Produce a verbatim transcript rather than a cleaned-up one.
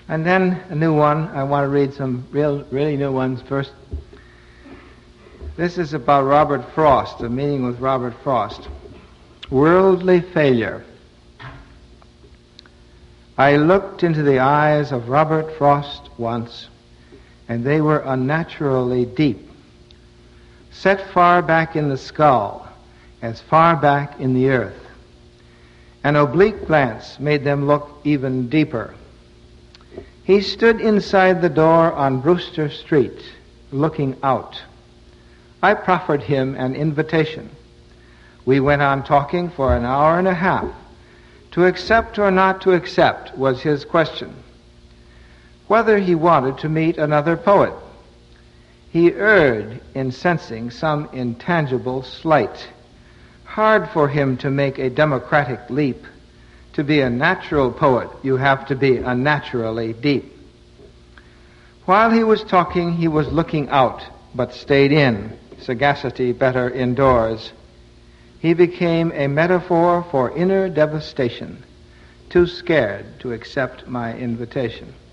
And then a new one. I want to read some real, really new ones first. This is about Robert Frost, a meeting with Robert Frost. Worldly failure. I looked into the eyes of Robert Frost once, and they were unnaturally deep, set far back in the skull, as far back in the earth. An oblique glance made them look even deeper. He stood inside the door on Brewster Street, looking out. I proffered him an invitation. We went on talking for an hour and a half. To accept or not to accept was his question. Whether he wanted to meet another poet. He erred in sensing some intangible slight. Hard for him to make a democratic leap. To be a natural poet, you have to be unnaturally deep. While he was talking, he was looking out, but stayed in. Sagacity better indoors. He became a metaphor for inner devastation, too scared to accept my invitation.